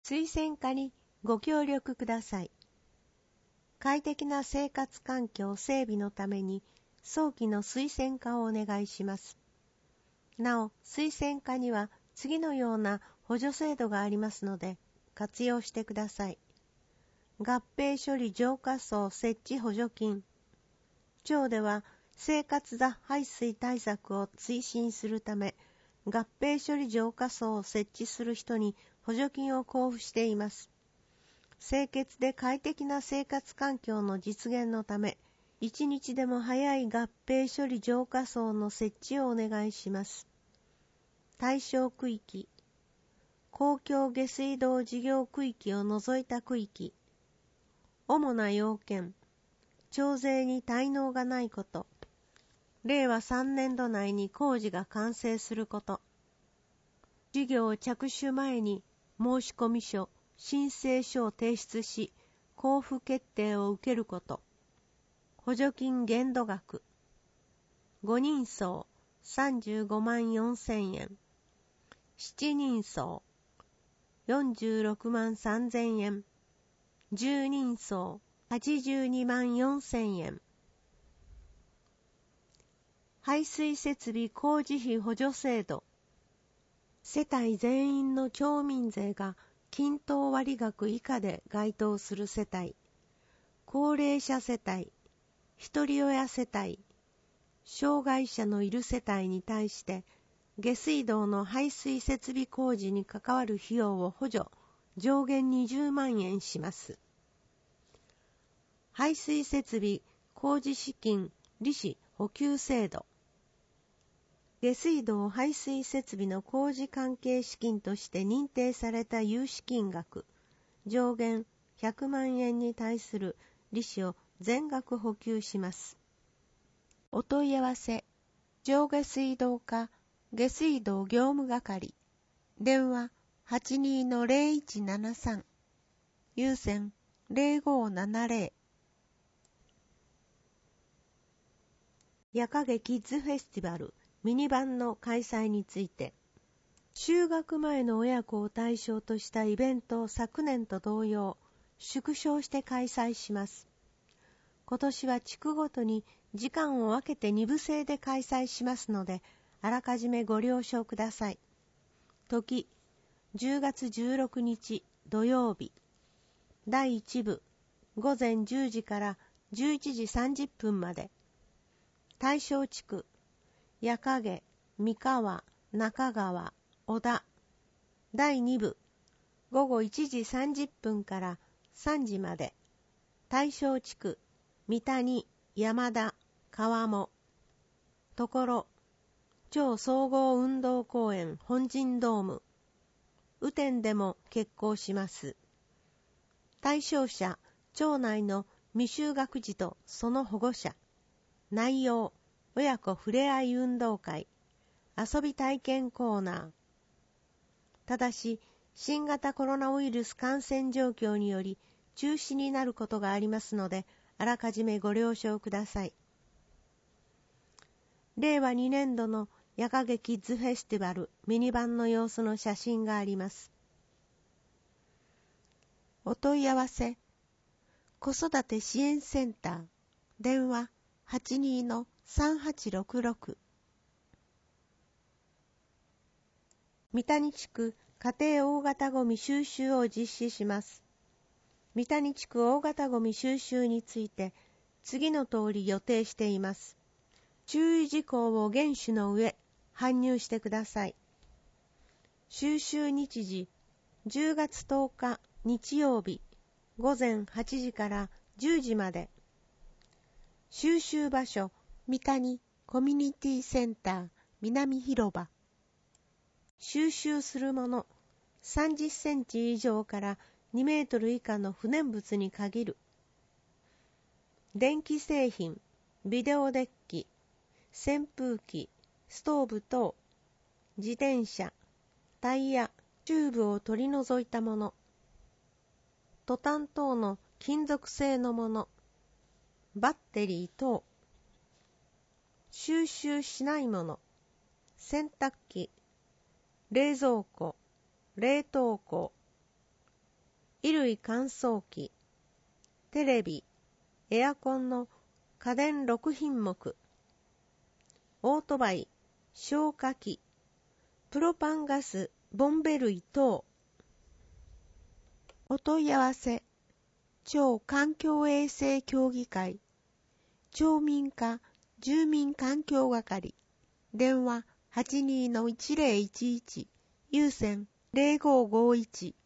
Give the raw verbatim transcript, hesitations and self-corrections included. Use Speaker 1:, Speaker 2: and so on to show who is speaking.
Speaker 1: 水洗化にご協力ください。快適な生活環境整備のために早期の水洗化をお願いします。なお、水洗化には次のような補助制度がありますので活用してください。合併処理浄化槽設置補助金。町では生活雑排水対策を推進するため、合併処理浄化槽を設置する人に補助金を交付しています。清潔で快適な生活環境の実現のため、一日でも早い合併処理浄化槽の設置をお願いします。対象区域、公共下水道事業区域を除いた区域。主な要件、町税に滞納がないこと。れいわさんねんど内に工事が完成すること。事業着手前に申込書、申請書を提出し、交付決定を受けること。補助金限度額。ごにんそうさんじゅうごまんよんせんえん。しちにんそうよんじゅうろくまんさんぜんえん。じゅうにんそうはちじゅうにまんよんせんえん。排水設備工事費補助制度。世帯全員の町民税が均等割額以下で該当する世帯、高齢者世帯、ひとり親世帯、障害者のいる世帯に対して下水道の排水設備工事に関わる費用を補助、上限にじゅうまんえんします。排水設備工事資金利子補給制度。下水道排水設備の工事関係資金として認定された融資金額、上限ひゃくまんえんに対する利子を全額補給します。お問い合わせ、上下水道課下水道業務係、電話 はちにーのぜろいちななさん、有線ぜろごななぜろ。夜影キッズフェスティバルミニバンの開催について、就学前の親子を対象としたイベントを昨年と同様、縮小して開催します。今年は地区ごとに時間を分けてに部制で開催しますので、あらかじめご了承ください。時、じゅうがつじゅうろくにち土曜日。だいいち部、ごぜんじゅうじからじゅういちじさんじゅっぷんまで。対象地区、夜影、三河、中川、小田。だいに部、ごごいちじさんじゅっぷんからさんじまで。対象地区、三谷、山田、川面。ところ、町総合運動公園本陣ドーム。雨天でも決行します。対象者、町内の未就学児とその保護者。内容、親子ふれあい運動会、遊び体験コーナー。ただし、新型コロナウイルス感染状況により中止になることがありますので、あらかじめご了承ください。れいわにねんどの夜影キッズフェスティバルミニバンの様子の写真があります。お問い合わせ、子育て支援センター、電話 はちにーのさんはちろくろく。三谷地区家庭大型ゴミ収集を実施します。三谷地区大型ゴミ収集について次の通り予定しています。注意事項を厳守の上、搬入してください。収集日時、じゅうがつとおか日曜日、ごぜんはちじからじゅうじまで。収集場所、三谷コミュニティセンター南広場。収集するもの、さんじゅっセンチ以上からにメートル以下の不燃物に限る。電気製品、ビデオデッキ、扇風機、ストーブ等、自転車、タイヤ、チューブを取り除いたもの、トタン等の金属製のもの、バッテリー等、収集しないもの、洗濯機、冷蔵庫、冷凍庫、 衣類乾燥機、テレビ、エアコンの家電ろくひんもく、オートバイ、消火器、プロパンガス、ボンベ類等。お問い合わせ、町環境衛生協議会、町民課住民環境係、電話 はちにーのいちぜろいちいち、有線 ゼロごーごーいち